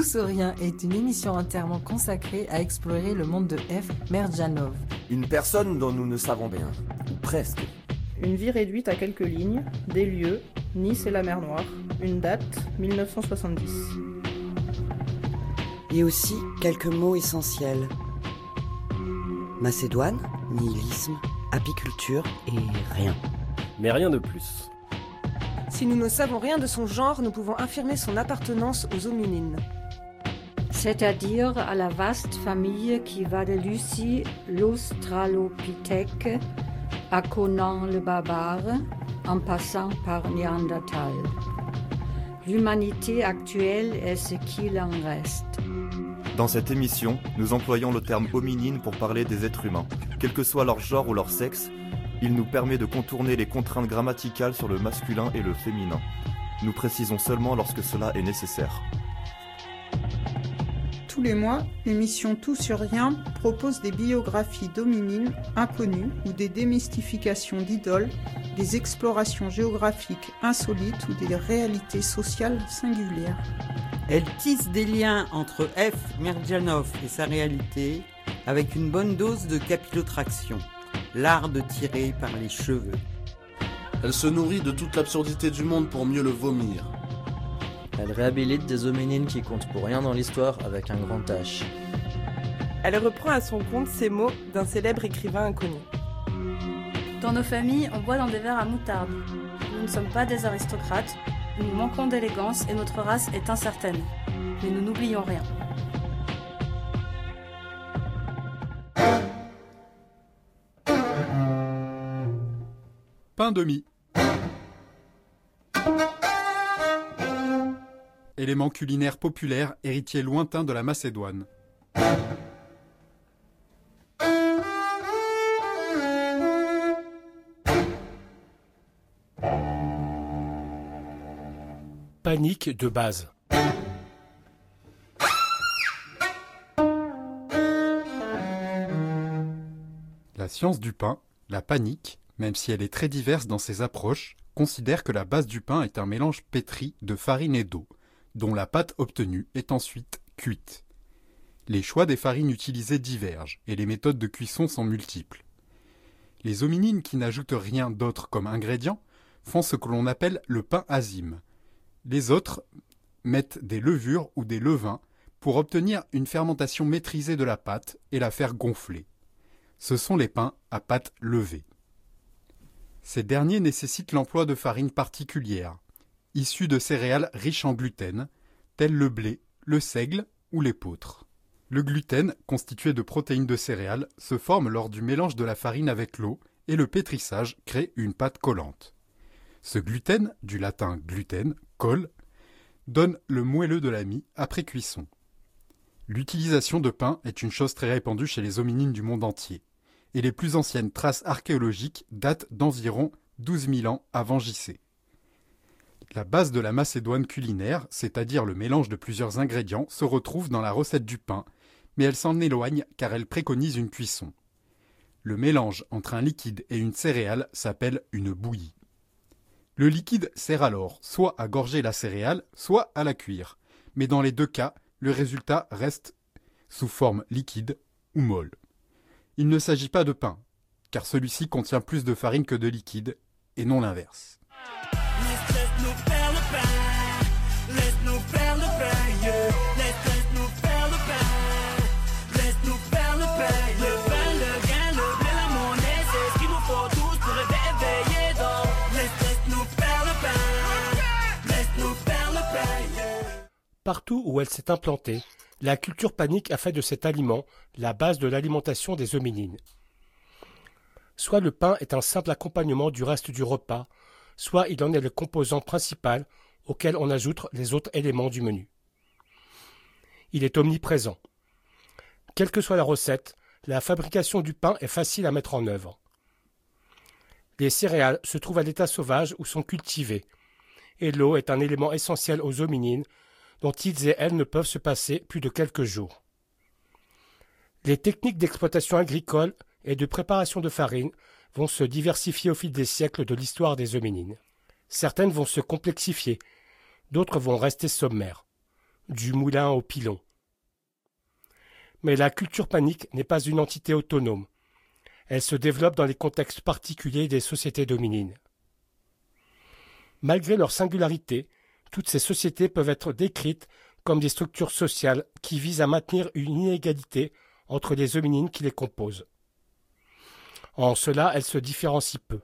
Tous ou rien est une émission entièrement consacrée à explorer le monde de F. Merdjanov. Une personne dont nous ne savons rien, ou presque. Une vie réduite à quelques lignes, des lieux, Nice et la mer Noire, une date, 1970. Et aussi quelques mots essentiels. Macédoine, nihilisme, apiculture et rien. Mais rien de plus. Si nous ne savons rien de son genre, nous pouvons affirmer son appartenance aux hominines. C'est-à-dire à la vaste famille qui va de Lucie, l'Australopithèque, à Conan le barbare, en passant par Néandertal. L'humanité actuelle est ce qu'il en reste. Dans cette émission, nous employons le terme hominine pour parler des êtres humains. Quel que soit leur genre ou leur sexe, il nous permet de contourner les contraintes grammaticales sur le masculin et le féminin. Nous précisons seulement lorsque cela est nécessaire. Tous les mois, l'émission Tout sur rien propose des biographies d'hominines inconnues ou des démystifications d'idoles, des explorations géographiques insolites ou des réalités sociales singulières. Elle tisse des liens entre F. Merdjanov et sa réalité avec une bonne dose de capillotraction, l'art de tirer par les cheveux. Elle se nourrit de toute l'absurdité du monde pour mieux le vomir. Elle réhabilite des hominines qui comptent pour rien dans l'histoire avec un grand H. Elle reprend à son compte ces mots d'un célèbre écrivain inconnu. Dans nos familles, on boit dans des verres à moutarde. Nous ne sommes pas des aristocrates, nous manquons d'élégance et notre race est incertaine. Mais nous n'oublions rien. Pain de mie. Élément culinaire populaire, héritier lointain de la Macédoine. Panique de base. La science du pain, la panique, même si elle est très diverse dans ses approches, considère que la base du pain est un mélange pétri de farine et d'eau, dont la pâte obtenue est ensuite cuite. Les choix des farines utilisées divergent et les méthodes de cuisson sont multiples. Les hominines qui n'ajoutent rien d'autre comme ingrédient font ce que l'on appelle le pain azime. Les autres mettent des levures ou des levains pour obtenir une fermentation maîtrisée de la pâte et la faire gonfler. Ce sont les pains à pâte levée. Ces derniers nécessitent l'emploi de farines particulières, issus de céréales riches en gluten, tels le blé, le seigle ou l'épeautre. Le gluten, constitué de protéines de céréales, se forme lors du mélange de la farine avec l'eau et le pétrissage crée une pâte collante. Ce gluten, du latin gluten, colle, donne le moelleux de la mie après cuisson. L'utilisation de pain est une chose très répandue chez les hominines du monde entier, et les plus anciennes traces archéologiques datent d'environ 12 000 ans avant J.C. La base de la Macédoine culinaire, c'est-à-dire le mélange de plusieurs ingrédients, se retrouve dans la recette du pain, mais elle s'en éloigne car elle préconise une cuisson. Le mélange entre un liquide et une céréale s'appelle une bouillie. Le liquide sert alors soit à gorger la céréale, soit à la cuire, mais dans les deux cas, le résultat reste sous forme liquide ou molle. Il ne s'agit pas de pain, car celui-ci contient plus de farine que de liquide, et non l'inverse. Partout où elle s'est implantée, la culture panique a fait de cet aliment la base de l'alimentation des hominines. Soit le pain est un simple accompagnement du reste du repas, soit il en est le composant principal auquel on ajoute les autres éléments du menu. Il est omniprésent. Quelle que soit la recette, la fabrication du pain est facile à mettre en œuvre. Les céréales se trouvent à l'état sauvage ou sont cultivées, et l'eau est un élément essentiel aux hominines dont ils et elles ne peuvent se passer plus de quelques jours. Les techniques d'exploitation agricole et de préparation de farine vont se diversifier au fil des siècles de l'histoire des hominines. Certaines vont se complexifier, d'autres vont rester sommaires. du moulin au pilon. Mais la culture panique n'est pas une entité autonome. Elle se développe dans les contextes particuliers des sociétés dominines. Malgré leur singularité, toutes ces sociétés peuvent être décrites comme des structures sociales qui visent à maintenir une inégalité entre les hominines qui les composent. En cela, elles se différencient peu.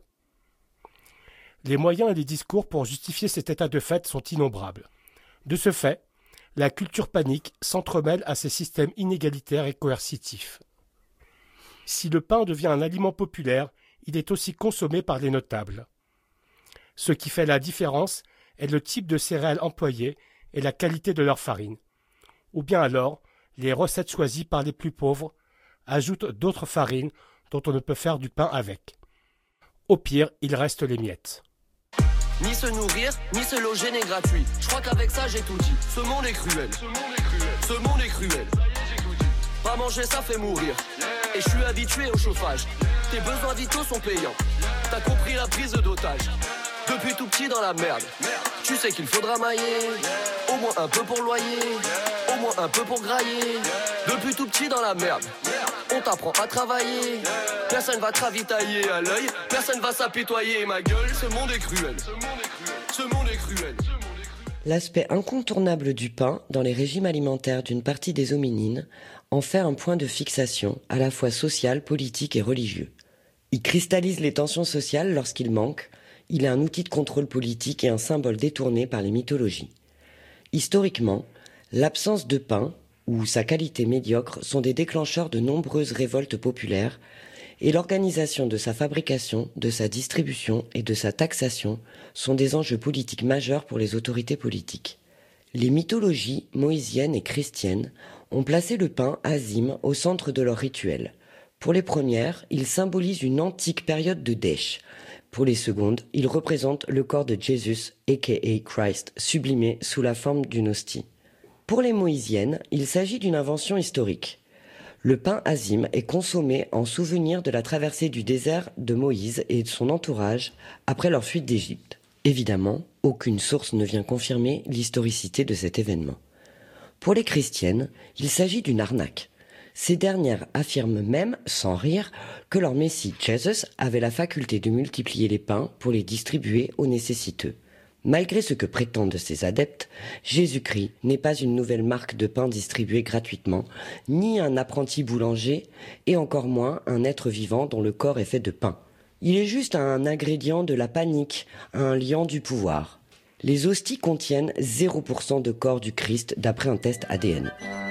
Les moyens et les discours pour justifier cet état de fait sont innombrables. De ce fait, la culture panique s'entremêle à ces systèmes inégalitaires et coercitifs. Si le pain devient un aliment populaire, il est aussi consommé par les notables. Ce qui fait la différence est le type de céréales employées et la qualité de leur farine. Ou bien alors, les recettes choisies par les plus pauvres ajoutent d'autres farines dont on ne peut faire du pain avec. Au pire, il reste les miettes. Ni se nourrir, ni se loger n'est gratuit. Je crois qu'avec ça j'ai tout dit. Ce monde est cruel. Ce monde est cruel. Pas manger ça fait mourir. Et je suis habitué au chauffage. Tes besoins vitaux sont payants. T'as compris la prise d'otage. Depuis tout petit dans la merde. Tu sais qu'il faudra mailler. Au moins un peu pour le loyer. Au moins un peu pour grailler. Depuis tout petit dans la merde. On t'apprend à travailler. Personne va te ravitailler à l'œil. Personne va s'apitoyer. Ma gueule, ce monde est cruel. Ce monde est cruel. L'aspect incontournable du pain dans les régimes alimentaires d'une partie des hominines en fait un point de fixation à la fois social, politique et religieux. Il cristallise les tensions sociales lorsqu'il manque. Il est un outil de contrôle politique et un symbole détourné par les mythologies. Historiquement, l'absence de pain ou sa qualité médiocre sont des déclencheurs de nombreuses révoltes populaires et l'organisation de sa fabrication, de sa distribution et de sa taxation sont des enjeux politiques majeurs pour les autorités politiques. Les mythologies moïsiennes et chrétiennes ont placé le pain azim au centre de leur rituel. Pour les premières, il symbolise une antique période de dèche. Pour les secondes, il représente le corps de Jésus, a.k.a. Christ, sublimé sous la forme d'une hostie. Pour les moïsiennes, il s'agit d'une invention historique. Le pain azim est consommé en souvenir de la traversée du désert de Moïse et de son entourage après leur fuite d'Égypte. Évidemment, aucune source ne vient confirmer l'historicité de cet événement. Pour les chrétiennes, il s'agit d'une arnaque. Ces dernières affirment même, sans rire, que leur Messie Jésus avait la faculté de multiplier les pains pour les distribuer aux nécessiteux. Malgré ce que prétendent ces adeptes, Jésus-Christ n'est pas une nouvelle marque de pain distribuée gratuitement, ni un apprenti boulanger, et encore moins un être vivant dont le corps est fait de pain. Il est juste un ingrédient de la panique, un liant du pouvoir. Les hosties contiennent 0% de corps du Christ d'après un test ADN.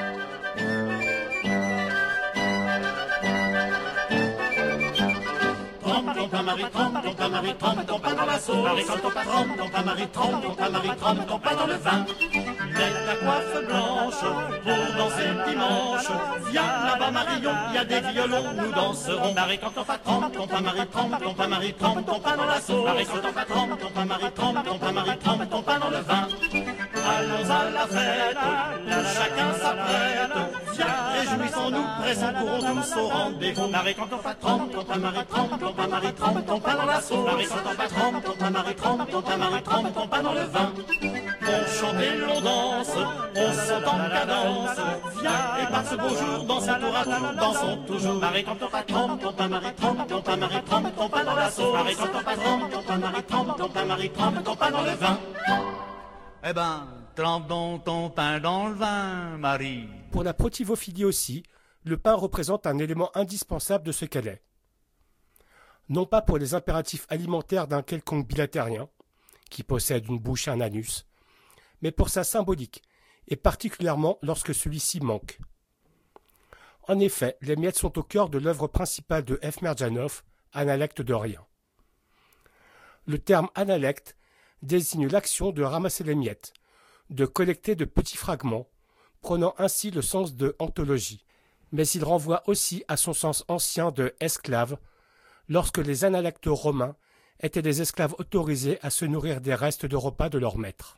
Ton pain dans la sauce. Marie, quand ton patron, ton pain Marie, trempe, ton pain dans le vin. Mets ta coiffe blanche pour danser dimanche. Viens là-bas, Marion, il y a des violons, nous danserons. Marie, quand ton patron, ton pain Marie, trempe, ton pain Marie, trempe, ton pain dans la sauce. Marie, quand ton patron, ton pain Marie, trempe, ton pain Marie, trempe, ton pain dans le vin. Allons à la fête, où chacun s'apprête. Viens, réjouissons-nous, pressons, courons tous au rendez-vous. Marie, quand ton patron, ton pain Marie, trempe, ton pain Marie, trempe, ton pain dans la sauce. Marie, quand ton patron, ton pain Marie, trempe, ton pain Marie, trempe, ton pain dans le vin. On chante et l'on danse, on saute en cadence. Viens, et par ce beau jour, dansons tour à tour, dansons toujours. Marie, quand ton patron, ton pain Marie, trempe, ton pain Marie, trempe, ton pain dans la sauce. Marie, quand ton patron, ton pain Marie, trempe, ton pain Marie, trempe, ton pain dans le vin. Eh ben, trempe donc ton pain dans le vin, Marie. Pour la protivophilie aussi, le pain représente un élément indispensable de ce qu'elle est. Non pas pour les impératifs alimentaires d'un quelconque bilatérien, qui possède une bouche et un anus, mais pour sa symbolique, et particulièrement lorsque celui-ci manque. En effet, les miettes sont au cœur de l'œuvre principale de F. Merdjanov, Analecte de rien. Le terme analecte désigne l'action de ramasser les miettes, de collecter de petits fragments, prenant ainsi le sens de anthologie, mais il renvoie aussi à son sens ancien de esclave, lorsque les analectes romains étaient des esclaves autorisés à se nourrir des restes de repas de leur maître.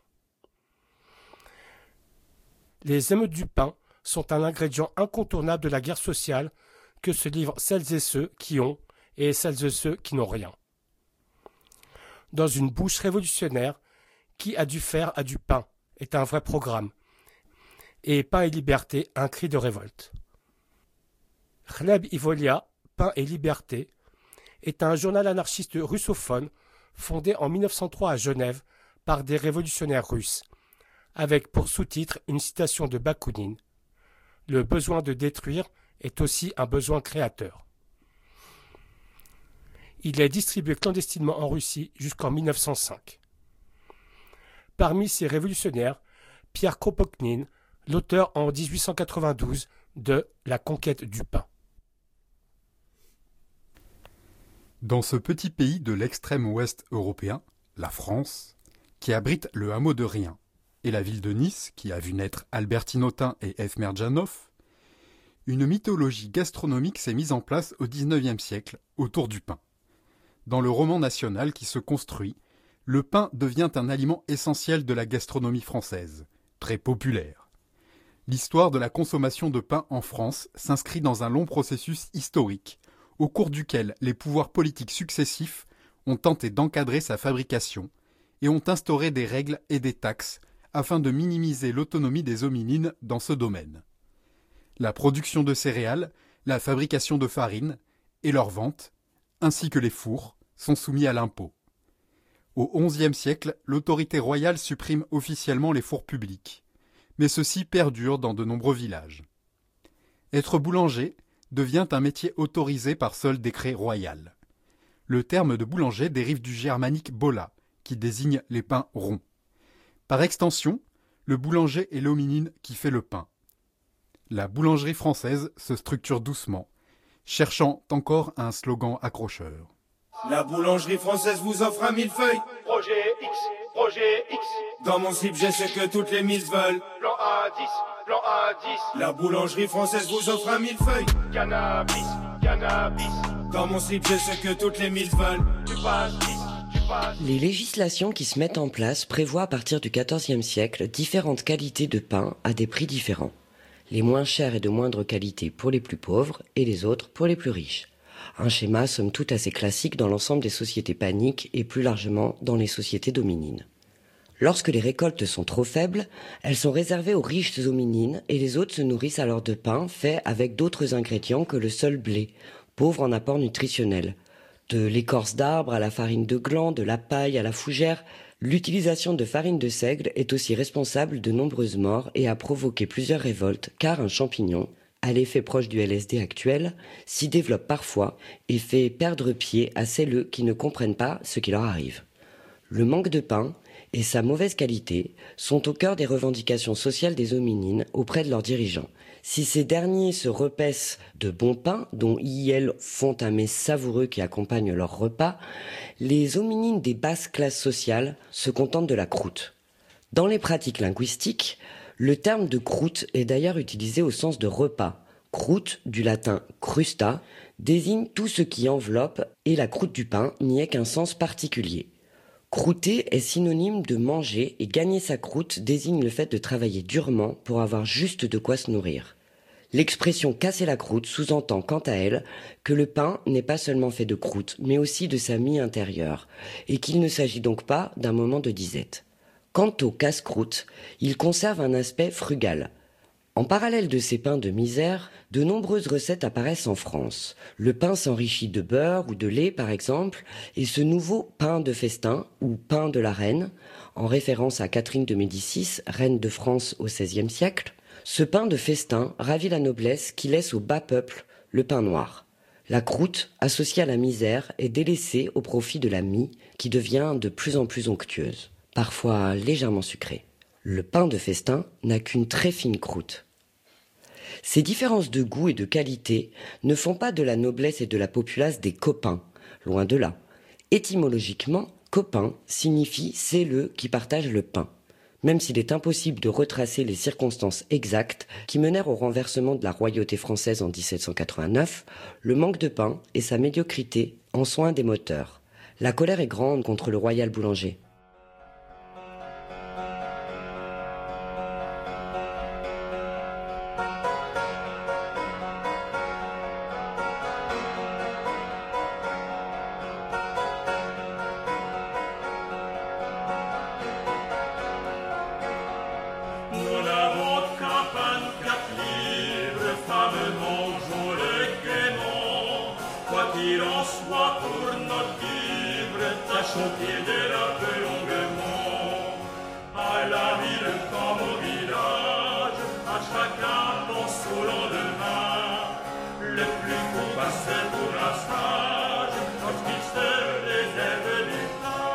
Les émeutes du pain sont un ingrédient incontournable de la guerre sociale que se livrent celles et ceux qui ont et celles et ceux qui n'ont rien. Dans une bouche révolutionnaire, qui a du fer a du pain est un vrai programme, et Pain et Liberté, un cri de révolte. Chleb i Volia, Pain et Liberté, est un journal anarchiste russophone fondé en 1903 à Genève par des révolutionnaires russes, avec pour sous-titre une citation de Bakounine. Le besoin de détruire est aussi un besoin créateur. Il est distribué clandestinement en Russie jusqu'en 1905. Parmi ces révolutionnaires, Pierre Kropotkin, l'auteur en 1892 de La conquête du pain. Dans ce petit pays de l'extrême ouest européen, la France, qui abrite le hameau de Rien, et la ville de Nice, qui a vu naître Albertine Autain et F. Merdjanov, une mythologie gastronomique s'est mise en place au XIXe siècle autour du pain. Dans le roman national qui se construit, le pain devient un aliment essentiel de la gastronomie française, très populaire. L'histoire de la consommation de pain en France s'inscrit dans un long processus historique, au cours duquel les pouvoirs politiques successifs ont tenté d'encadrer sa fabrication et ont instauré des règles et des taxes afin de minimiser l'autonomie des hominines dans ce domaine. La production de céréales, la fabrication de farine et leur vente, ainsi que les fours, sont soumis à l'impôt. Au XIe siècle, l'autorité royale supprime officiellement les fours publics, mais ceux-ci perdurent dans de nombreux villages. Être boulanger devient un métier autorisé par seul décret royal. Le terme de boulanger dérive du germanique bola, qui désigne les pains ronds. Par extension, le boulanger est l'hominine qui fait le pain. La boulangerie française se structure doucement, cherchant encore un slogan accrocheur. La boulangerie française vous offre un millefeuille. Projet X, projet X. Dans mon slip, j'ai ce que toutes les miss veulent. Plan A10, plan A10. La boulangerie française vous offre un millefeuille. Cannabis, cannabis. Dans mon slip, j'ai ce que toutes les miss veulent. Tu passes 10, tu passes. Les législations qui se mettent en place prévoient à partir du XIVe siècle différentes qualités de pain à des prix différents. Les moins chers et de moindre qualité pour les plus pauvres et les autres pour les plus riches. Un schéma somme toute assez classique dans l'ensemble des sociétés paniques et plus largement dans les sociétés dominines. Lorsque les récoltes sont trop faibles, elles sont réservées aux riches hominines et les autres se nourrissent alors de pain fait avec d'autres ingrédients que le seul blé, pauvre en apport nutritionnel. De l'écorce d'arbre à la farine de gland, de la paille à la fougère, l'utilisation de farine de seigle est aussi responsable de nombreuses morts et a provoqué plusieurs révoltes car un champignon, à l'effet proche du LSD actuel, s'y développe parfois et fait perdre pied à celles qui ne comprennent pas ce qui leur arrive. Le manque de pain et sa mauvaise qualité sont au cœur des revendications sociales des hominines auprès de leurs dirigeants. Si ces derniers se repaissent de bon pain, dont ils font un mets savoureux qui accompagne leur repas, les hominines des basses classes sociales se contentent de la croûte. Dans les pratiques linguistiques, le terme de croûte est d'ailleurs utilisé au sens de repas. Croûte, du latin crusta, désigne tout ce qui enveloppe et la croûte du pain n'y est qu'un sens particulier. Croûter est synonyme de manger et gagner sa croûte désigne le fait de travailler durement pour avoir juste de quoi se nourrir. L'expression casser la croûte sous-entend quant à elle que le pain n'est pas seulement fait de croûte mais aussi de sa mie intérieure et qu'il ne s'agit donc pas d'un moment de disette. Quant au casse-croûte, il conserve un aspect frugal. En parallèle de ces pains de misère, de nombreuses recettes apparaissent en France. Le pain s'enrichit de beurre ou de lait par exemple, et ce nouveau pain de festin ou pain de la reine, en référence à Catherine de Médicis, reine de France au XVIe siècle, ce pain de festin ravit la noblesse qui laisse au bas peuple le pain noir. La croûte, associée à la misère, est délaissée au profit de la mie qui devient de plus en plus onctueuse, parfois légèrement sucrée. Le pain de festin n'a qu'une très fine croûte. Ces différences de goût et de qualité ne font pas de la noblesse et de la populace des copains, loin de là. Étymologiquement, copain signifie c'est le qui partage le pain, même s'il est impossible de retracer les circonstances exactes qui menèrent au renversement de la royauté française en 1789, le manque de pain et sa médiocrité en sont un des moteurs. La colère est grande contre le royal boulanger. Nous n'avons qu'un pain. qu'il en soit pour notre vivre, tâchons qu'il dérape longuement. À la ville comme au village, à chacun pense au lendemain. Le plus beau passé pour la sage, lorsqu'il se réserve du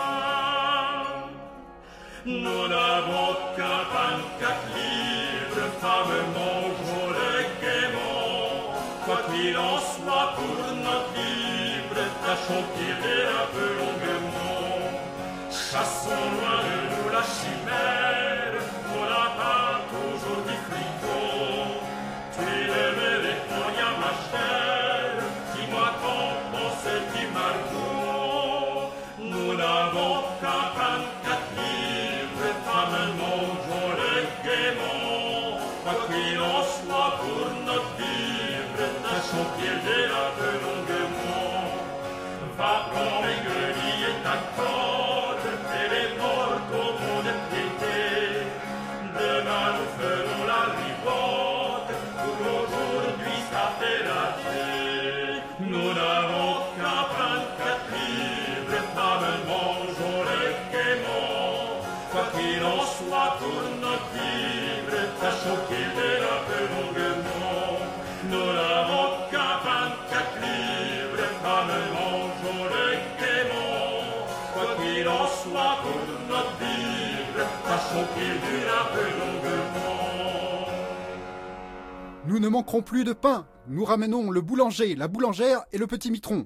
pain. Nous n'avons qu'un 24 livres, femmes mangeons-les gaiement. Quoi qu'il en soit pour notre livre, tâchons qu'il dérape longuement. Chassons loin de nous la chimère, on n'a pas toujours du fricot. Tu le mérites, mon ya ma chère, dis-moi qu'en penses-tu, Margot? Nous n'avons qu'un 24 livres, femmes mangeons-les gaiement. Quoi qu'il en soit pour notre vivre, tâchons qu'il dérape longuement. Va quand Maigrelie est à corde, et les portes au monde piété. Demain nous ferons la ribote, pour aujourd'hui ça fait la paix. Nous n'avons qu'un 24 livres, femmes mangeons-les gaiement. Quoi qu'il en soit pour notre vivre, tâchons qu'il dérape longuement. Nous n'avons qu'un 24 livres, femmes mangeons-les gaiement. Quoi qu'il en soit pour notre vivre, tâchons qu'il dérape longuement. Nous ne manquerons plus de pain. Nous ramenons le boulanger, la boulangère et le petit mitron.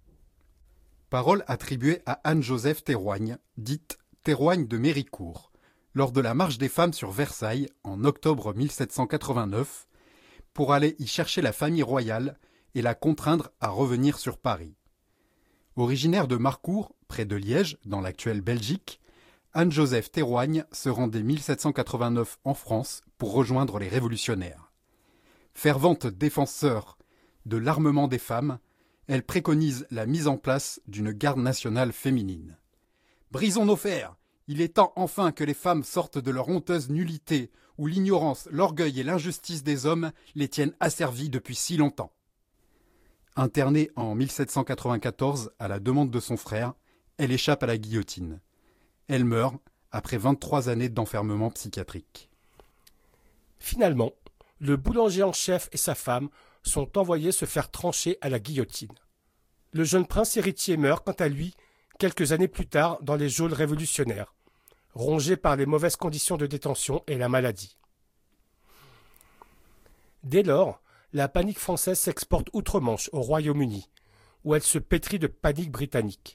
Parole attribuée à Anne-Joseph Théroigne, dite Théroigne de Méricourt, lors de la marche des femmes sur Versailles en octobre 1789, pour aller y chercher la famille royale et la contraindre à revenir sur Paris. Originaire de Marcourt, près de Liège, dans l'actuelle Belgique, Anne-Joseph Théroigne se rendait 1789 en France pour rejoindre les révolutionnaires. Fervente défenseur de l'armement des femmes, elle préconise la mise en place d'une garde nationale féminine. Brisons nos fers, il est temps enfin que les femmes sortent de leur honteuse nullité, où l'ignorance, l'orgueil et l'injustice des hommes les tiennent asservies depuis si longtemps. Internée en 1794 à la demande de son frère, elle échappe à la guillotine. Elle meurt après 23 années d'enfermement psychiatrique. Finalement, le boulanger en chef et sa femme sont envoyés se faire trancher à la guillotine. Le jeune prince héritier meurt, quant à lui, quelques années plus tard dans les geôles révolutionnaires, rongé par les mauvaises conditions de détention et la maladie. Dès lors, la panique française s'exporte outre-Manche au Royaume-Uni, où elle se pétrit de panique britannique.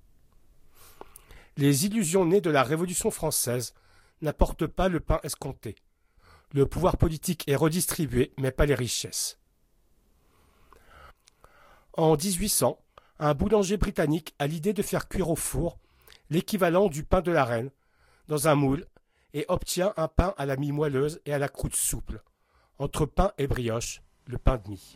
Les illusions nées de la Révolution française n'apportent pas le pain escompté. Le pouvoir politique est redistribué, mais pas les richesses. En 1800, un boulanger britannique a l'idée de faire cuire au four l'équivalent du pain de la reine dans un moule et obtient un pain à la mie moelleuse et à la croûte souple. Entre pain et brioche, le pain de mie.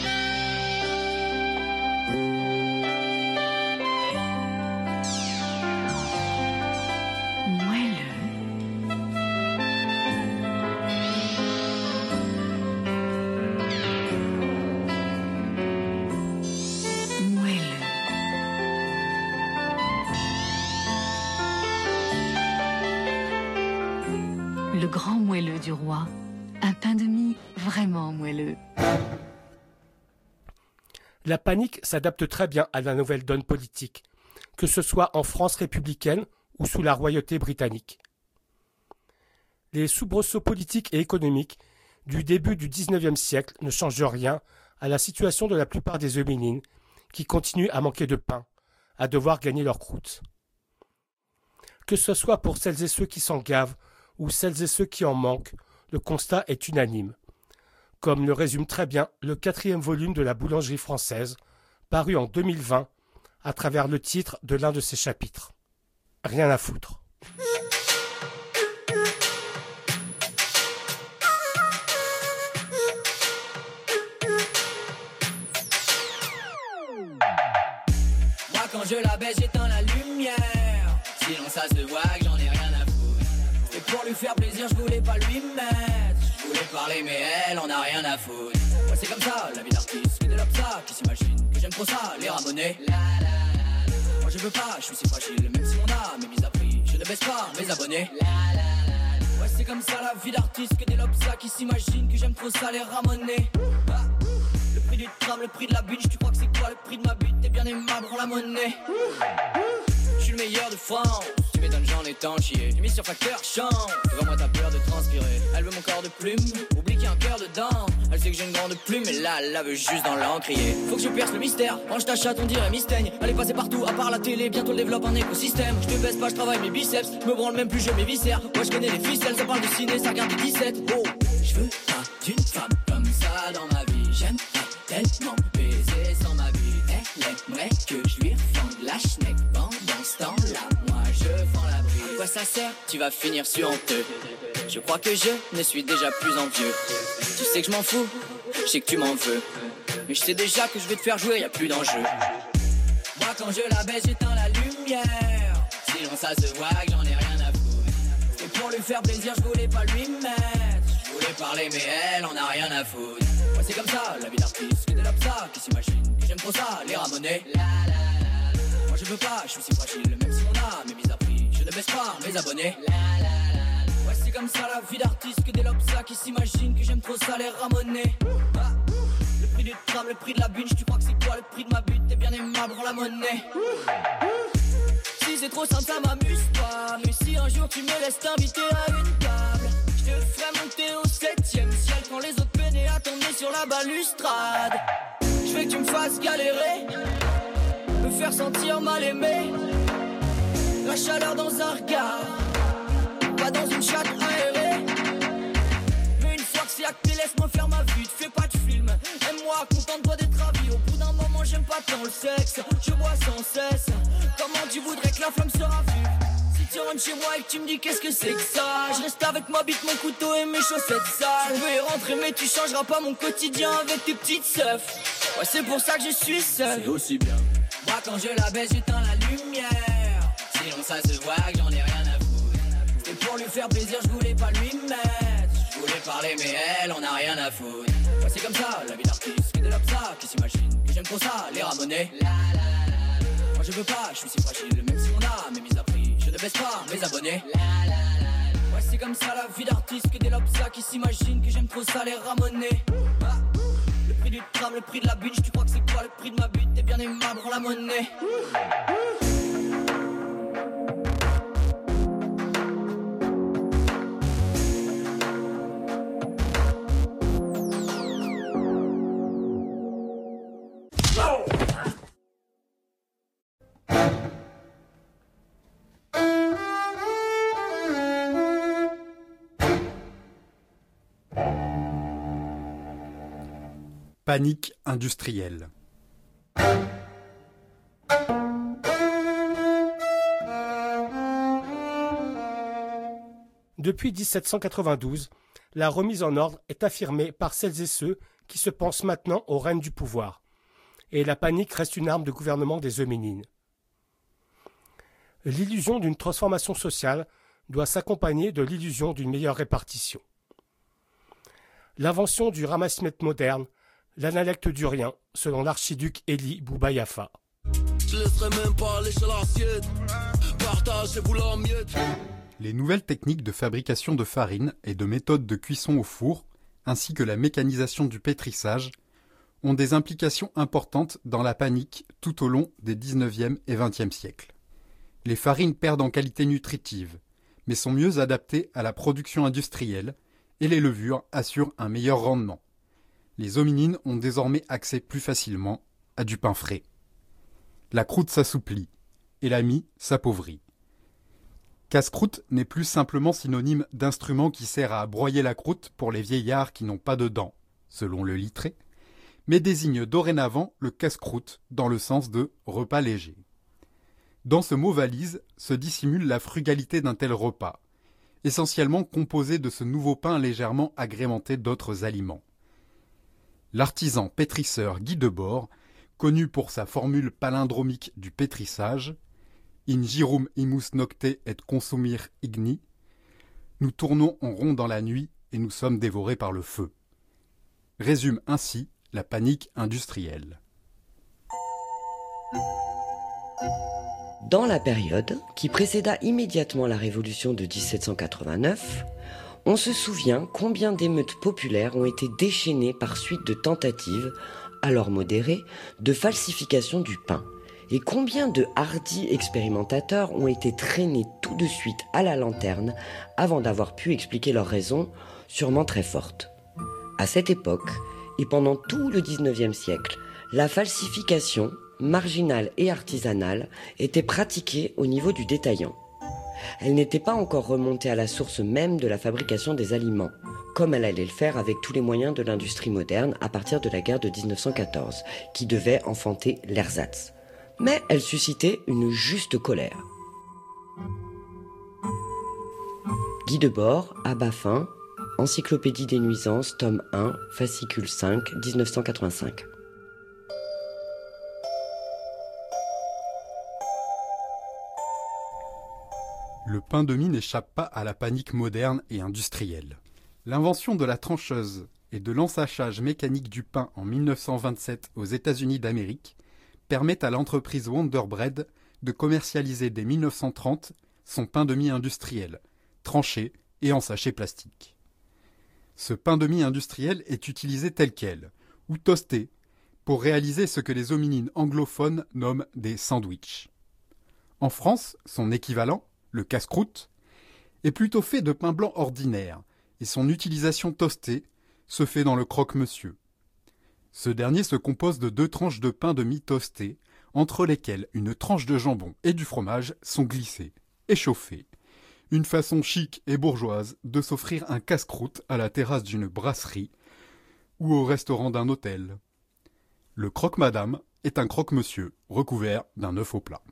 Le grand moelleux du roi, un pain de mie vraiment moelleux. La panique s'adapte très bien à la nouvelle donne politique, que ce soit en France républicaine ou sous la royauté britannique. Les soubresauts politiques et économiques du début du XIXe siècle ne changent rien à la situation de la plupart des hominines qui continuent à manquer de pain, à devoir gagner leur croûte. Que ce soit pour celles et ceux qui s'en gavent ou celles et ceux qui en manquent, le constat est unanime. Comme le résume très bien le 4e volume de la boulangerie française, paru en 2020, à travers le titre de l'un de ses chapitres. Rien à foutre. Moi quand je la baisse, j'éteins la lumière. Sinon ça se voit que j'en ai rien à foutre. Et pour lui faire plaisir, je voulais pas lui mettre. Je voulais parler mais elle en a rien à foutre. Ouais, c'est comme ça, la vie d'artiste, que de l'obstacle, qui s'imagine que j'aime trop ça, les ramoner. Moi je veux pas, je suis si fragile, même si mon âme est mise à prix, je ne baisse pas mes abonnés. Ouais, c'est comme ça la vie d'artiste, que des lobsas qui s'imaginent que j'aime trop ça, les ramoner. Le prix du tram, le prix de la binge, tu crois que c'est quoi le prix de ma bite? T'es bien aimable, rends la monnaie. Je suis le meilleur de France, tu m'étonnes, j'en ai tant chié. J'ai mis sur facteur, chante, devant moi t'as peur de transpirer. Elle veut mon corps de plume, oublie qu'il y a un cœur dedans. Elle sait que j'ai une grande plume, mais là, elle la veut juste dans l'encrier. Faut que je perce le mystère, range ta chatte, on dirait mystaigne. Elle est passée partout, à part la télé, bientôt le développe un écosystème. Je te baisse pas, je travaille mes biceps, me branle même plus, je mes viscères. Moi je connais les ficelles, ça parle de ciné, ça regarde les 17. Oh, je veux pas d'une femme comme ça dans ma vie. J'aime tellement baiser sans ma vie. Elle aimerait que je lui refende la schneck. Pendant ce temps-là, moi je fends la brise. À quoi ça sert? Tu vas finir sur honteux. Je crois que je ne suis déjà plus envieux. Tu sais que je m'en fous, je sais que tu m'en veux. Mais je sais déjà que je vais te faire jouer, y'a plus d'enjeu. Moi quand je la baisse, j'éteins la lumière. Sinon ça se voit que j'en ai rien à foutre. Et pour lui faire plaisir, je voulais pas lui mettre. Je voulais parler mais elle en a rien à foutre. Moi c'est comme ça, la vie d'artiste, que des lobsas qui s'imaginent que j'aime trop ça, les ramoner. Moi je veux pas, je suis si fragile, même si mon âme est mise à prix, je ne baisse pas mes abonnés. Ouais c'est comme ça la vie d'artiste, que des lobsas qui s'imaginent que j'aime trop ça, les ramoner. Le prix du tram, le prix de la binge, tu crois que c'est quoi le prix de ma bite? T'es bien aimable, rends la monnaie. Si c'est trop simple ça m'amuse pas, mais si un jour tu me laisses t'inviter à une table, je te ferai monter au 7e ciel quand les autres peinaient à t'emmener sur la balustrade. Je veux que tu me fasses galérer, me faire sentir mal aimé, la chaleur dans un regard, pas dans une chatte aérée. Mais une fois que c'est acté, laisse-moi faire ma vie, fais pas de film. Aime-moi, contente-toi d'être ravi. Au bout d'un moment, j'aime pas tant le sexe, je bois sans cesse. Comment tu voudrais que la flamme se ravive? Si tu rentres chez moi et que tu me dis qu'est-ce que c'est que ça, je reste avec ma bite, mon couteau et mes chaussettes sales. Je veux y rentrer mais tu changeras pas mon quotidien avec tes petites seufs. Ouais c'est pour ça que je suis seul. C'est aussi bien. Moi quand je la baisse, j'éteins la lumière. Sinon ça se voit que j'en ai rien à foutre. Et pour lui faire plaisir, je voulais pas lui mettre. Je voulais parler mais elle en a rien à foutre. Ouais c'est comme ça, la vie d'artiste, que des lobsas qui s'imaginent que j'aime trop ça, les ramoner. Moi je veux pas, je suis si fragile, même si mon âme est mise à prix, je ne baisse pas mes abonnés. Ouais c'est comme ça la vie d'artiste, que des lobsas qui s'imaginent que j'aime trop ça, les ramoner. Le prix du tram, le prix de la binge, tu crois que c'est quoi le prix de ma bite? T'es bien aimable, rends la monnaie. Panique industrielle. Depuis 1792, la remise en ordre est affirmée par celles et ceux qui se pensent maintenant au règne du pouvoir, et la panique reste une arme de gouvernement des hominines. L'illusion d'une transformation sociale doit s'accompagner de l'illusion d'une meilleure répartition. L'invention du ramasse-miettes moderne, l'analecte du rien, selon l'archiduc Élie Boubayafa. Je laisserai même pas lécher l'assiette. Partagez-vous la miette. Les nouvelles techniques de fabrication de farine et de méthodes de cuisson au four, ainsi que la mécanisation du pétrissage, ont des implications importantes dans la panique tout au long des 19e et 20e siècles. Les farines perdent en qualité nutritive, mais sont mieux adaptées à la production industrielle, et les levures assurent un meilleur rendement. Les hominines ont désormais accès plus facilement à du pain frais. La croûte s'assouplit, et la mie s'appauvrit. Casse-croûte n'est plus simplement synonyme d'instrument qui sert à broyer la croûte pour les vieillards qui n'ont pas de dents, selon le Littré, mais désigne dorénavant le casse-croûte dans le sens de repas léger. Dans ce mot valise se dissimule la frugalité d'un tel repas, essentiellement composé de ce nouveau pain légèrement agrémenté d'autres aliments. L'artisan pétrisseur Guy Debord, connu pour sa formule palindromique du pétrissage, in girum imus nocte et consumir igni, nous tournons en rond dans la nuit et nous sommes dévorés par le feu. Résume ainsi la panique industrielle. Dans la période qui précéda immédiatement la révolution de 1789, on se souvient combien d'émeutes populaires ont été déchaînées par suite de tentatives, alors modérées, de falsification du pain, et combien de hardis expérimentateurs ont été traînés tout de suite à la lanterne avant d'avoir pu expliquer leurs raisons, sûrement très fortes. À cette époque, et pendant tout le XIXe siècle, la falsification, marginale et artisanale, était pratiquée au niveau du détaillant. Elle n'était pas encore remontée à la source même de la fabrication des aliments, comme elle allait le faire avec tous les moyens de l'industrie moderne à partir de la guerre de 1914, qui devait enfanter l'ersatz. Mais elle suscitait une juste colère. Guy Debord, à bas fin, Encyclopédie des nuisances, tome 1, fascicule 5, 1985. Le pain de mie n'échappe pas à la panique moderne et industrielle. L'invention de la trancheuse et de l'ensachage mécanique du pain en 1927 aux États-Unis d'Amérique permet à l'entreprise Wonder Bread de commercialiser dès 1930 son pain de mie industriel, tranché et en sachet plastique. Ce pain de mie industriel est utilisé tel quel, ou toasté, pour réaliser ce que les hominines anglophones nomment des sandwichs. En France, son équivalent, le casse-croûte, est plutôt fait de pain blanc ordinaire, et son utilisation toastée se fait dans le croque-monsieur. Ce dernier se compose de 2 tranches de pain de mie toasté, entre lesquelles une tranche de jambon et du fromage sont glissées et chauffées. Une façon chic et bourgeoise de s'offrir un casse-croûte à la terrasse d'une brasserie ou au restaurant d'un hôtel. Le croque-madame est un croque-monsieur recouvert d'un œuf au plat.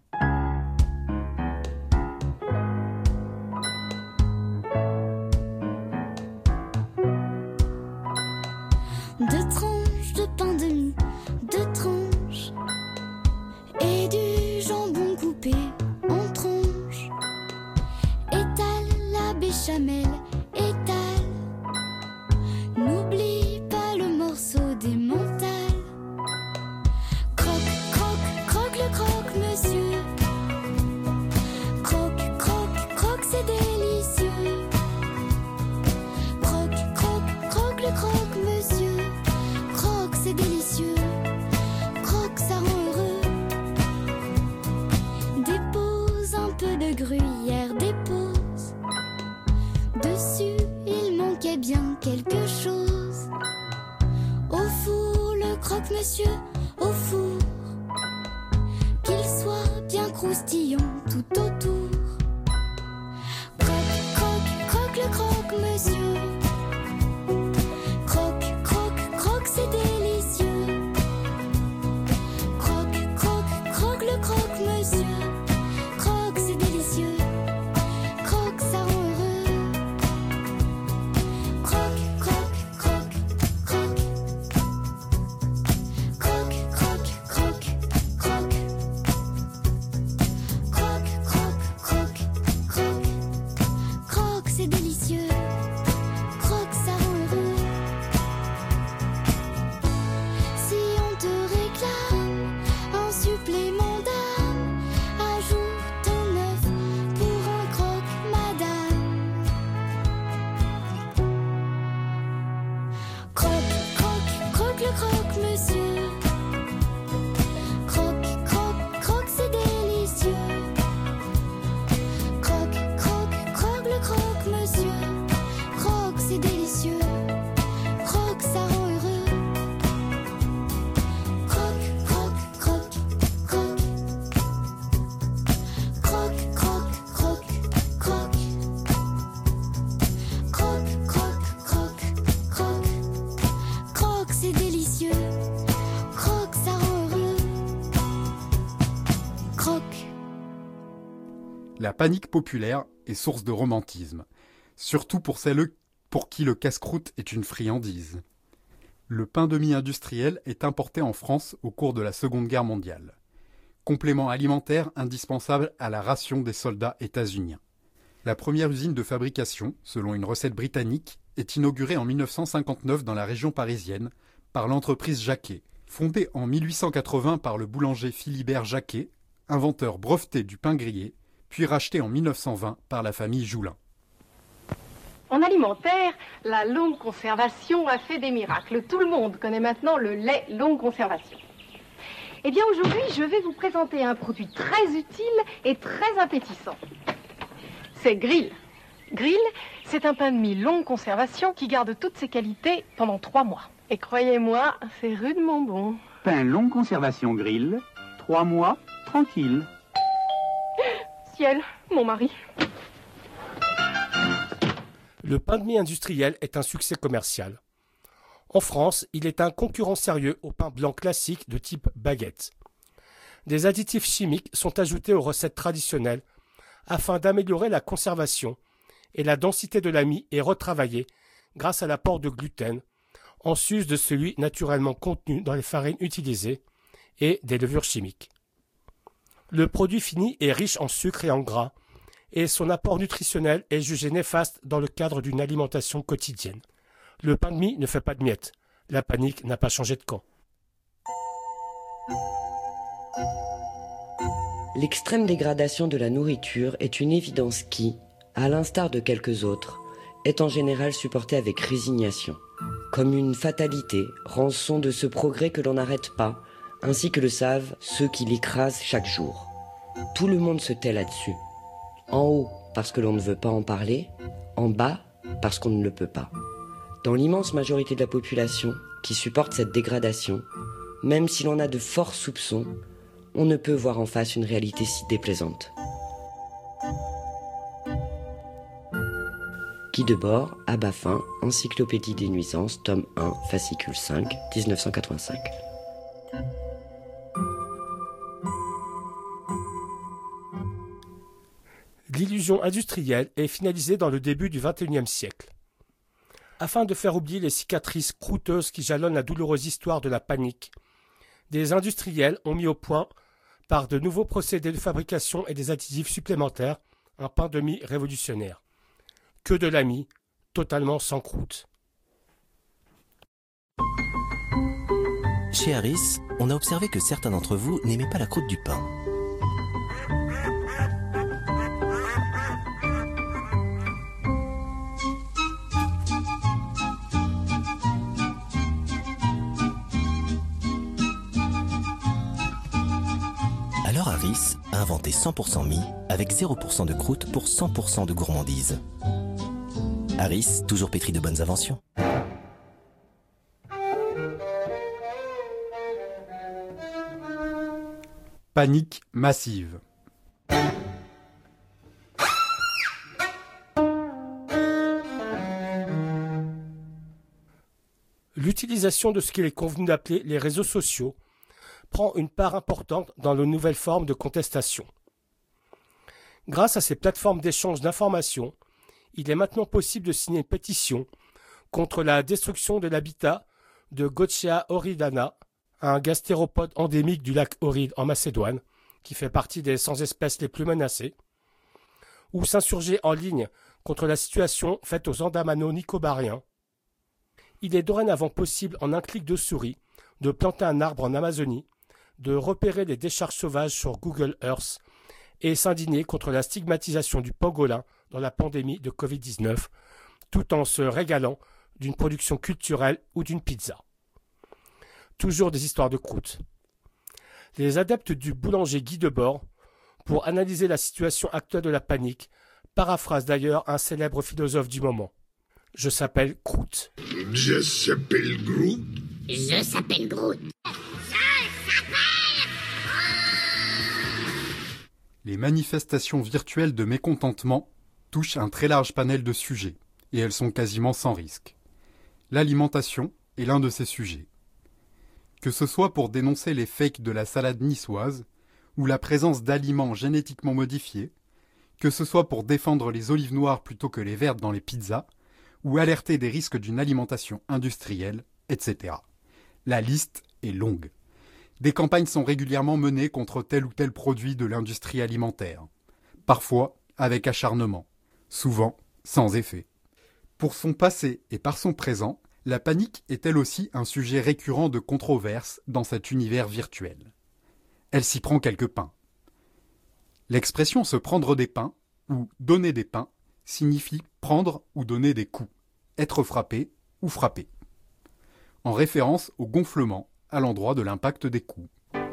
Deux tranches de pain de mie, 2 tranches, et du jambon coupé en tranches. Étale la béchamel, étale. N'oublie pas le morceau d'émental. Croque, croque, croque le croque-monsieur. Croque, croque, croque, c'est délicieux. Croque, croque, croque le croque-monsieur. Croque, c'est délicieux. Croque, ça rend heureux. Dépose un peu de gruyère, dépose. Dessus, il manquait bien quelque chose. Au four, le croque-monsieur, au four. Qu'il soit bien croustillant tout autour. Croque, croque, croque le croque-monsieur. Croque, croque, croque, c'est délicieux. Croque, croque, croque le croque-monsieur. Croque, c'est délicieux. Croque, ça rend heureux. Croque, croque, croque, croque. Croque, croque, croque, croque. Croque, croque, croque, croque. Croque, c'est délicieux. Croque, ça rend heureux. Si on te réclame un supplément d'âme, ajoute un œuf pour un croque, madame. Croque, croque, croque le croque, monsieur. Croque, croque, croque, c'est délicieux. Croque, croque, croque le croque, monsieur. Croque, c'est délicieux. Croque, ça rend heureux. Croque, croque, croque, croque. Croque, croque, croque, croque. Croque, croque, croque, croque. Croque, c'est délicieux. Croque, ça rend heureux. Croque. La panique populaire est source de romantisme, surtout pour celles pour qui le casse-croûte est une friandise. Le pain de mie industriel est importé en France au cours de la Seconde Guerre mondiale. Complément alimentaire indispensable à la ration des soldats états-uniens. La première usine de fabrication, selon une recette britannique, est inaugurée en 1959 dans la région parisienne par l'entreprise Jacquet, Fondée en 1880 par le boulanger Philibert Jacquet, inventeur breveté du pain grillé, puis racheté en 1920 par la famille Joulin. En alimentaire, la longue conservation a fait des miracles. Tout le monde connaît maintenant le lait longue conservation. Eh bien aujourd'hui, je vais vous présenter un produit très utile et très appétissant. C'est Grill. Grill, c'est un pain de mie longue conservation qui garde toutes ses qualités pendant 3 mois. Et croyez-moi, c'est rudement bon. Pain longue conservation Grill, 3 mois, tranquille. Ciel, mon mari. Le pain de mie industriel est un succès commercial. En France, il est un concurrent sérieux au pain blanc classique de type baguette. Des additifs chimiques sont ajoutés aux recettes traditionnelles afin d'améliorer la conservation et la densité de la mie est retravaillée grâce à l'apport de gluten, en sus de celui naturellement contenu dans les farines utilisées et des levures chimiques. Le produit fini est riche en sucre et en gras, et son apport nutritionnel est jugé néfaste dans le cadre d'une alimentation quotidienne. Le pain de mie ne fait pas de miettes. La panique n'a pas changé de camp. L'extrême dégradation de la nourriture est une évidence qui, à l'instar de quelques autres, est en général supportée avec résignation. Comme une fatalité, rançon de ce progrès que l'on n'arrête pas, ainsi que le savent ceux qui l'écrasent chaque jour. Tout le monde se tait là-dessus. En haut, parce que l'on ne veut pas en parler, en bas, parce qu'on ne le peut pas. Dans l'immense majorité de la population qui supporte cette dégradation, même si l'on a de forts soupçons, on ne peut voir en face une réalité si déplaisante. Guy Debord, à bas fin, Encyclopédie des nuisances, tome 1, fascicule 5, 1985. L'illusion industrielle est finalisée dans le début du XXIe siècle. Afin de faire oublier les cicatrices croûteuses qui jalonnent la douloureuse histoire de la panique, des industriels ont mis au point, par de nouveaux procédés de fabrication et des additifs supplémentaires, un pain de mie révolutionnaire. Que de la mie, totalement sans croûte. Chez Harris, on a observé que certains d'entre vous n'aimaient pas la croûte du pain. Alors Harris a inventé 100% mie avec 0% de croûte pour 100% de gourmandise. Harris, toujours pétri de bonnes inventions. Panique massive. L'utilisation de ce qu'il est convenu d'appeler les réseaux sociaux prend une part importante dans de nouvelles formes de contestation. Grâce à ces plateformes d'échange d'informations, il est maintenant possible de signer une pétition contre la destruction de l'habitat de Goetschea oridana, un gastéropode endémique du lac Ohrid en Macédoine, qui fait partie des 100 espèces les plus menacées, ou s'insurger en ligne contre la situation faite aux Andamano-Nicobariens. Il est dorénavant possible, en un clic de souris, de planter un arbre en Amazonie, de repérer les décharges sauvages sur Google Earth et s'indigner contre la stigmatisation du pangolin dans la pandémie de Covid-19, tout en se régalant d'une production culturelle ou d'une pizza. Toujours des histoires de croûte. Les adeptes du boulanger Guy Debord, pour analyser la situation actuelle de la panique, paraphrasent d'ailleurs un célèbre philosophe du moment. Je s'appelle Croûte. Je s'appelle Groot. Je s'appelle Groot. Les manifestations virtuelles de mécontentement touchent un très large panel de sujets, et elles sont quasiment sans risque. L'alimentation est l'un de ces sujets. Que ce soit pour dénoncer les fakes de la salade niçoise, ou la présence d'aliments génétiquement modifiés, que ce soit pour défendre les olives noires plutôt que les vertes dans les pizzas, ou alerter des risques d'une alimentation industrielle, etc. La liste est longue. Des campagnes sont régulièrement menées contre tel ou tel produit de l'industrie alimentaire. Parfois avec acharnement, souvent sans effet. Pour son passé et par son présent, La panique est elle aussi un sujet récurrent de controverse dans cet univers virtuel. Elle s'y prend quelques pains. L'expression se prendre des pains ou donner des pains signifie prendre ou donner des coups, être frappé ou frappé, en référence au gonflement à l'endroit de l'impact des coups.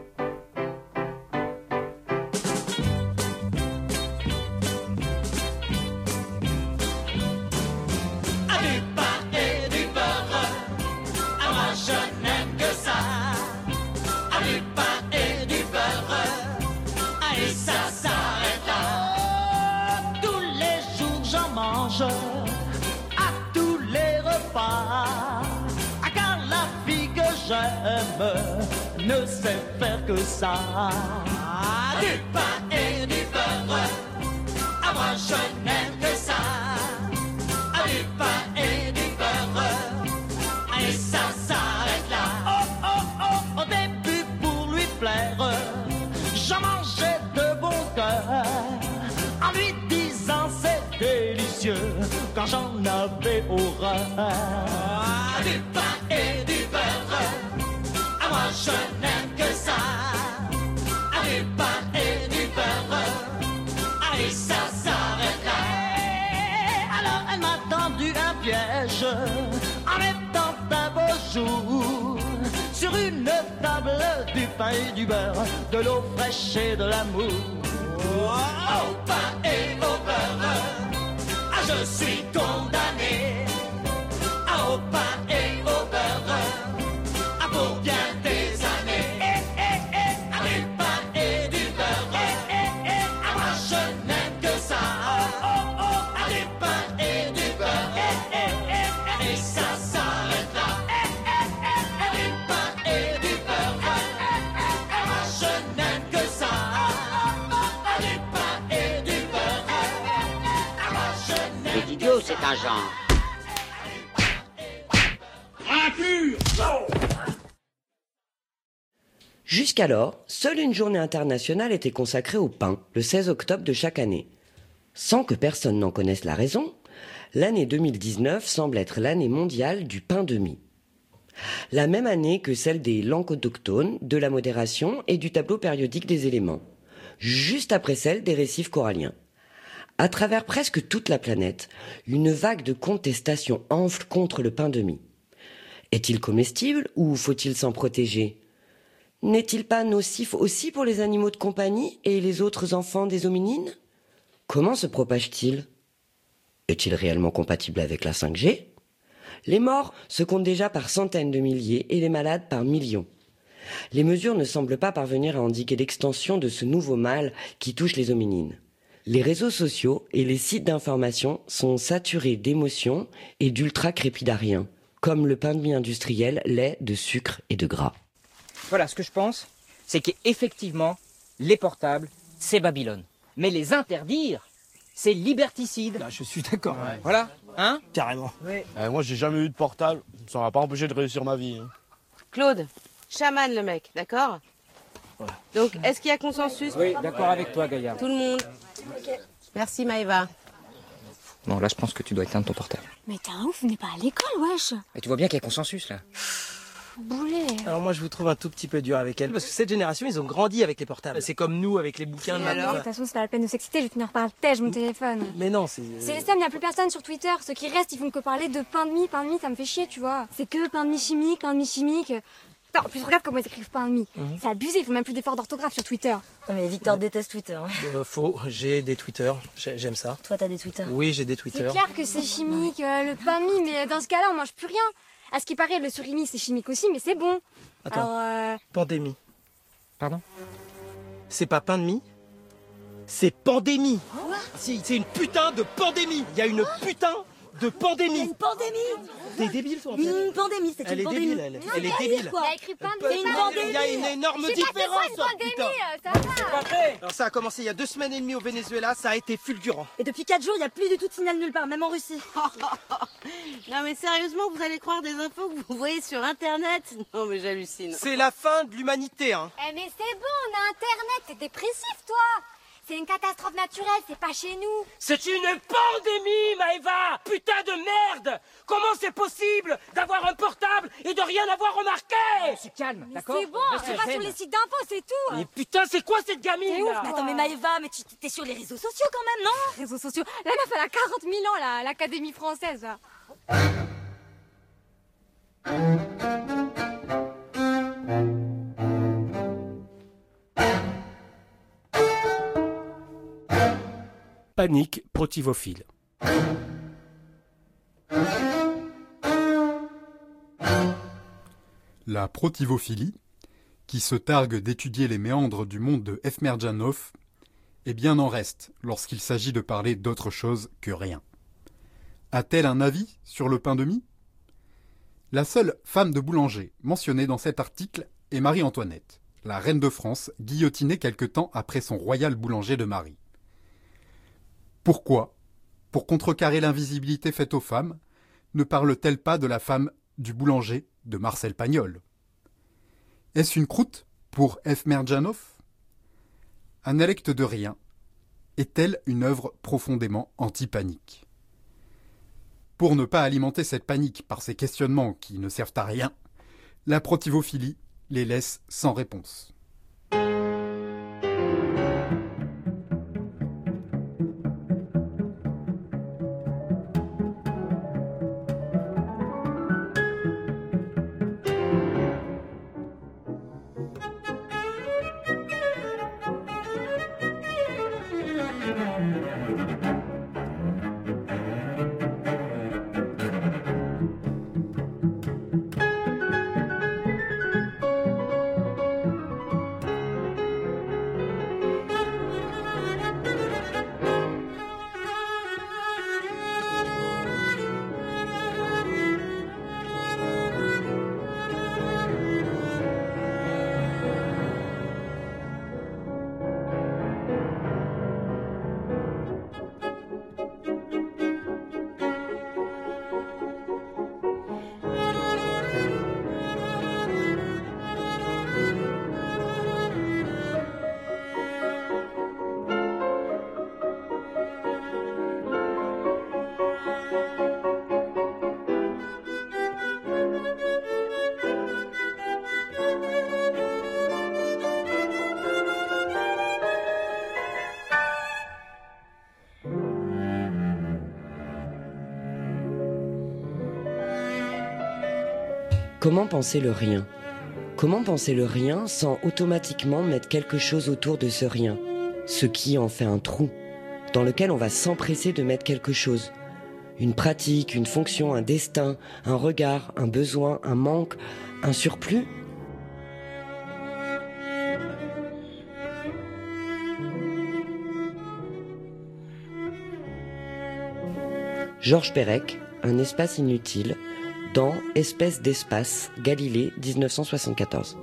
À tous les repas, car la fille que j'aime ne sait faire que ça. Du pain et du beurre, moi je n'aime que ça. Du pain et du beurre, et ça s'arrête là. Oh oh oh, au début pour lui plaire, j'en mangeais de bon cœur, en lui disant c'est délicieux quand j'en avais horreur. Du pain et du beurre, moi je n'aime que ça. Du pain et du beurre, et ça s'arrête là. Alors elle m'a tendu un piège en mettant un beau jour sur une table du pain et du beurre, de l'eau fraîche et de l'amour. Au pain et au beurre, je suis condamné. Au pain et au beurre, pour bien des années. Du pain et du beurre, moi je n'aime que ça. Du pain et du beurre, et ça s'arrête là. Du pain et du beurre, moi je n'aime que ça. Du pain et du beurre, moi je n'aime. L'idiot, c'est un genre. Jusqu'alors, seule une journée internationale était consacrée au pain, le 16 octobre de chaque année. Sans que personne n'en connaisse la raison, l'année 2019 semble être l'année mondiale du pain de mie. La même année que celle des langues autochtones, de la modération et du tableau périodique des éléments. Juste après celle des récifs coralliens. À travers presque toute la planète, une vague de contestation enfle contre le pain de mie. Est-il comestible ou faut-il s'en protéger ? N'est-il pas nocif aussi pour les animaux de compagnie et les autres enfants des hominines ? Comment se propage-t-il ? Est-il réellement compatible avec la 5G ? Les morts se comptent déjà par centaines de milliers et les malades par millions. Les mesures ne semblent pas parvenir à endiguer l'extension de ce nouveau mal qui touche les hominines. Les réseaux sociaux et les sites d'information sont saturés d'émotions et d'ultra-crépidariens, comme le pain de mie industriel, lait, de sucre et de gras. Voilà, ce que je pense, c'est qu'effectivement, les portables, c'est Babylone. Mais les interdire, c'est liberticide. Là, je suis d'accord. Ouais. Voilà, hein ? Carrément. Oui. Moi, j'ai jamais eu de portable. Ça m'a pas empêché de réussir ma vie. Claude, chaman le mec, d'accord ? Ouais. Donc, est-ce qu'il y a consensus ? Oui, d'accord avec toi, Gaïa. Tout le monde. Okay. Merci, Maëva. Bon, là, je pense que tu dois éteindre ton portable. Mais t'es un ouf, venez pas à l'école, wesh. Et tu vois bien qu'il y a consensus, là. Boulet. Alors moi je vous trouve un tout petit peu dur avec elle parce que cette génération ils ont grandi avec les portables. C'est comme nous avec les bouquins. De toute façon c'est pas la peine de s'exciter, je vais tenir par le tège mon téléphone. Mais non c'est... C'est ça, il n'y a plus personne sur Twitter. Ceux qui restent ils font que parler de pain de mie ça me fait chier tu vois. C'est que pain de mie chimique. Attends, en plus regarde comment ils écrivent pain de mie. C'est abusé, ils font même plus d'efforts d'orthographe sur Twitter. Non mais Victor déteste Twitter. Faux, j'ai des Twitter, j'aime ça. Toi t'as des Twitter ? Oui j'ai des Twitter. C'est clair que c'est chimique, le pain de mie, mais dans ce cas-là on mange plus rien. À ce qui paraît, le surimi, c'est chimique aussi, mais c'est bon. Attends, alors, pandémie. Pardon ? C'est pas pain de mie, c'est pandémie. C'est une putain de pandémie. Il y a une putain de pandémie. Il y a une pandémie. T'es débile, toi, en fait. Une pandémie, c'est une pandémie. Elle est débile. Il a écrit pain de mie. C'est une pandémie. Il y a une énorme différence. C'est quoi une pandémie, ça va. Alors ça a commencé il y a 2 semaines et demie au Venezuela, ça a été fulgurant. Et depuis 4 jours, il n'y a plus du tout de signal nulle part, même en Russie. Non mais sérieusement, vous allez croire des infos que vous voyez sur Internet ? Non mais j'hallucine. C'est la fin de l'humanité, hein. Eh mais c'est bon, on a Internet, t'es dépressif toi. C'est une catastrophe naturelle, c'est pas chez nous. C'est une pandémie, Maëva! Putain de merde! Comment c'est possible d'avoir un portable et de rien avoir remarqué? C'est calme, d'accord? C'est bon, c'est pas sur les sites d'infos, c'est tout. Mais putain, c'est quoi cette gamine là? Mais attends, mais Maëva, mais tu t'es sur les réseaux sociaux quand même, non? Réseaux sociaux. La meuf, elle a 40 000 ans, là, l'Académie française, là. Panique protivophile. La protivophilie, qui se targue d'étudier les méandres du monde de Efmerjanov, eh bien en reste lorsqu'il s'agit de parler d'autre chose que rien. A-t-elle un avis sur le pain de mie? La seule femme de boulanger mentionnée dans cet article est Marie-Antoinette, la reine de France, guillotinée quelque temps après son royal boulanger de Marie. Pourquoi, pour contrecarrer l'invisibilité faite aux femmes, ne parle-t-elle pas de la femme du boulanger de Marcel Pagnol? Est-ce une croûte pour Efmerjanov? Analecte de rien, est-elle une œuvre profondément anti-panique? Pour ne pas alimenter cette panique par ces questionnements qui ne servent à rien, la protivophilie les laisse sans réponse. Comment penser le rien? Comment penser le rien sans automatiquement mettre quelque chose autour de ce rien, ce qui en fait un trou, dans lequel on va s'empresser de mettre quelque chose? Une pratique, une fonction, un destin, un regard, un besoin, un manque, un surplus? Georges Perec, Un espace inutile, dans Espèce d'espace, Galilée, 1974.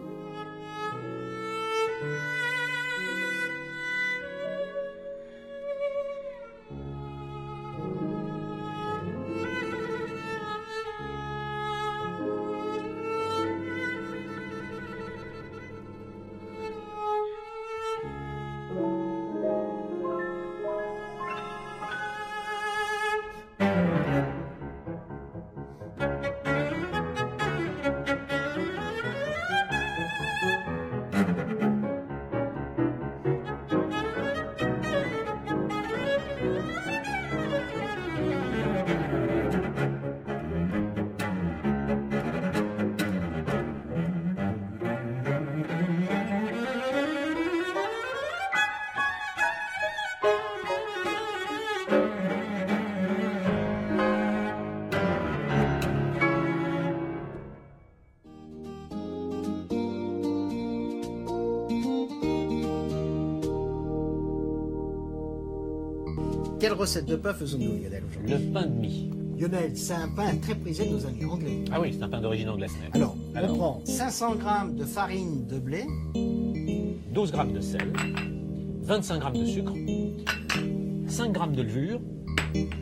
Quelle recette de pain faisons-nous, Lionel, aujourd'hui? Le pain de mie. Lionel, c'est un pain très prisé de nos amis anglais. Ah oui, c'est un pain d'origine anglaise. Alors, on prend 500 g de farine de blé, 12 g de sel, 25 g de sucre, 5 g de levure,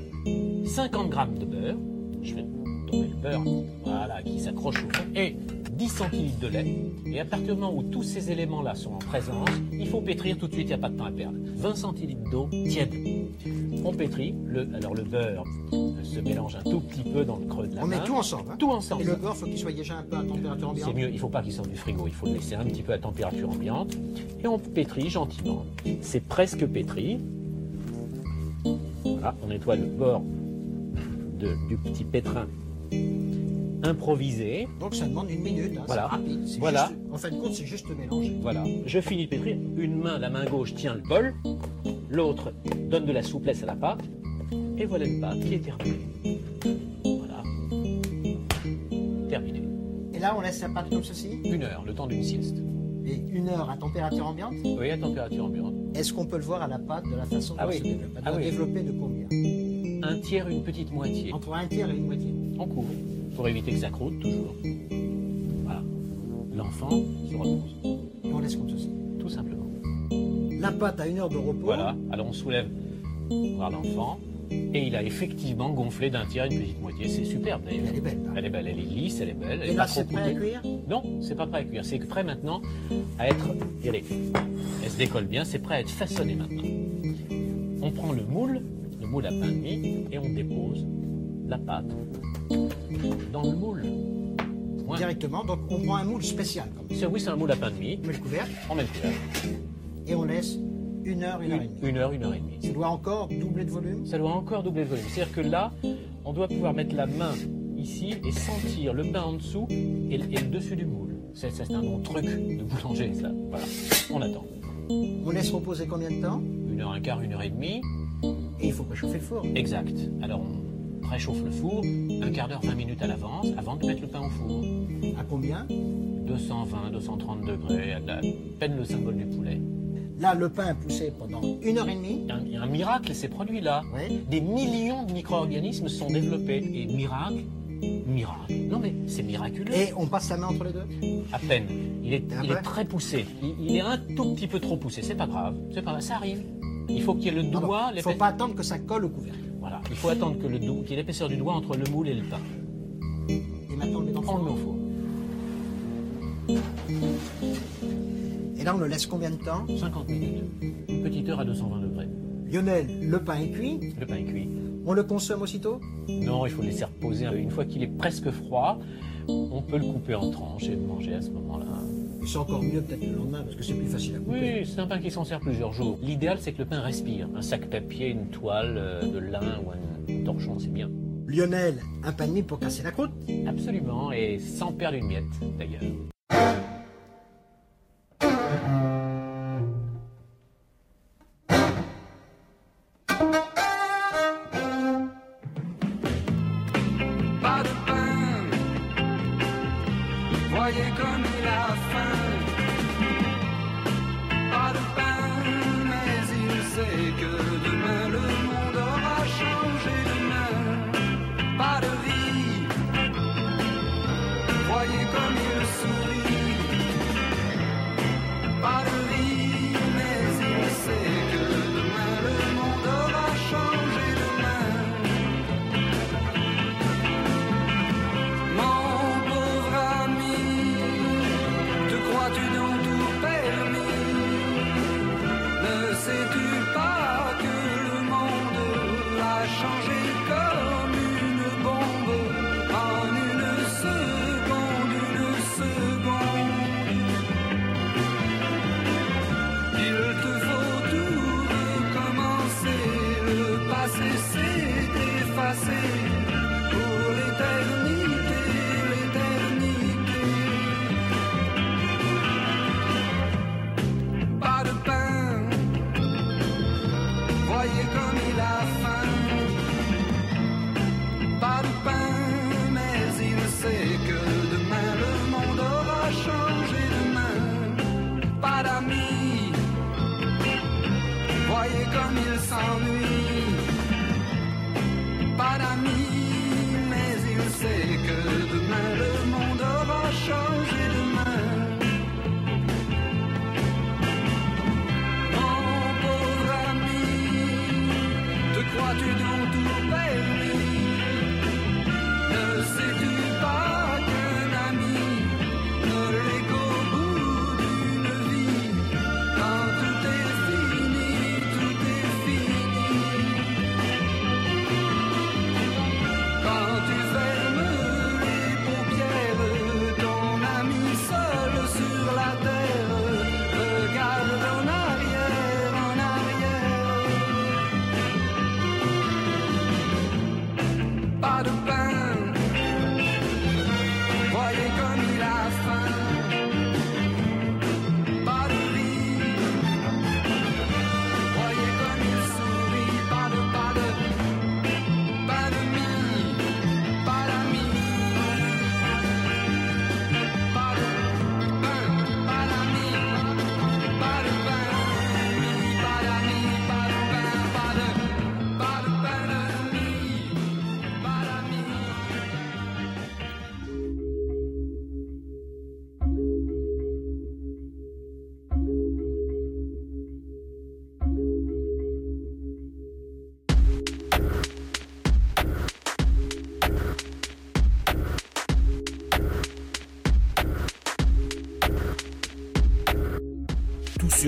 50 g de beurre. Je vais tourner le beurre, voilà, qui s'accroche au fond, et 10 centilitres de lait. Et à partir du moment où tous ces éléments-là sont en présence, il faut pétrir tout de suite, il n'y a pas de temps à perdre. 20 centilitres d'eau tiède. On pétrit. Alors le beurre se mélange un tout petit peu dans le creux de la main. On met tout ensemble. Hein. Tout ensemble. Et le beurre, il faut qu'il soit déjà un peu à température ambiante. C'est mieux, il ne faut pas qu'il sorte du frigo, il faut le laisser un petit peu à température ambiante. Et on pétrit gentiment. C'est presque pétri. Voilà, on nettoie le bord du petit pétrin improvisé. Donc ça demande 1 minute, hein, voilà. C'est rapide. Voilà. Juste, en fin de compte, c'est juste mélanger. Voilà, je finis de pétrir. La main gauche tient le bol, l'autre donne de la souplesse à la pâte, et voilà une pâte qui est terminée. Voilà. Terminé. Et là, on laisse la pâte comme ceci 1 heure, le temps d'une sieste. Et 1 heure à température ambiante? Oui, à température ambiante. Est-ce qu'on peut le voir à la pâte de la façon dont elle se développe? Elle doit oui. développer de combien? 1/3, une petite moitié. Entre 1/3 et une moitié. En cours, pour éviter que ça croûte toujours. Voilà. L'enfant se repose. Et on laisse comme ceci. Tout simplement. La pâte a 1 heure de repos. Voilà. Alors on soulève voir l'enfant. Et il a effectivement gonflé d'1/3 une petite moitié. C'est superbe d'ailleurs. Elle est belle. Là. Elle est belle, elle est lisse, elle est belle. Et là, c'est prêt à cuire? Non, c'est pas prêt à cuire. C'est prêt maintenant à être. Regardez, elle se décolle bien. C'est prêt à être façonné maintenant. On prend le moule à pain de mie, et on dépose la pâte dans le moule. Ouais. Directement, donc on prend un moule spécial. Oui, c'est un moule à pain de mie. On met le couvercle. On met le couvercle. Et on laisse 1 heure, 1 heure et demie. 1 heure, 1 heure et demie. Ça doit encore doubler de volume? Ça doit encore doubler de volume. C'est-à-dire que là, on doit pouvoir mettre la main ici et sentir le pain en dessous et le dessus du moule. C'est un bon truc de boulanger, ça. Voilà. On attend. On laisse reposer combien de temps? 1 heure, 1/4, 1 heure et demie. Et il faut préchauffer le four. Exact. Alors on préchauffe le four 1/4 d'heure, 20 minutes à l'avance avant de mettre le pain au four. À combien? 220, 230 degrés, à peine le symbole du poulet. Là, le pain est poussé pendant 1 heure et demie. Il y a un miracle, ces produits-là. Oui. Des millions de micro-organismes sont développés. Et miracle. Non mais c'est miraculeux. Et on passe la main entre les deux? À peine. Il est très poussé. Il est un tout petit peu trop poussé. C'est pas grave. Ça arrive. Il faut qu'il y ait le doigt. Il ne faut pas attendre que ça colle au couvercle. Voilà. Il faut attendre qu'il y ait l'épaisseur du doigt entre le moule et le pain. Et maintenant on le met dans le four. On le met au four. Et là on le laisse combien de temps? 50 minutes. Une petite heure à 220 degrés. Lionel, le pain est cuit? Le pain est cuit. On le consomme aussitôt? Non, il faut le laisser reposer. Une fois qu'il est presque froid, on peut le couper en tranches et le manger à ce moment-là. C'est encore mieux peut-être le lendemain parce que c'est plus facile à couper. Oui, c'est un pain qui s'en sert plusieurs jours. L'idéal, c'est que le pain respire. Un sac papier, une toile de lin ou un torchon, c'est bien. Lionel, un pain de mie pour casser la croûte? Absolument, et sans perdre une miette, d'ailleurs. Pas de pain, voyez comme il a faim. Pas de pain, mais il sait que demain le monde aura changé demain. Pas de vie, voyez comme il sourit. Pas de vie, mais il sait que demain le monde aura changé demain. Mon pauvre ami, te crois-tu dans tout permis? Ne sais-tu pas que le monde a changé comme une bombe en une seconde, une seconde? Il te faut tout recommencer, le passé s'est effacé pour l'éternité, l'éternité. Pas de pain, voyez comme il a faim. Pas de pain, mais il sait que demain le monde aura changé demain. Pas d'amis, voyez comme il s'ennuie. Pas d'amis, mais il sait que demain le monde aura changé demain. Mon pauvre ami, te crois-tu dans tout permis? Ne sais-tu pas qu'un ami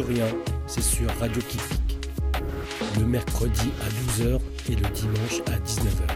rien, c'est sur Radio Kifik. Le mercredi à 12h et le dimanche à 19h.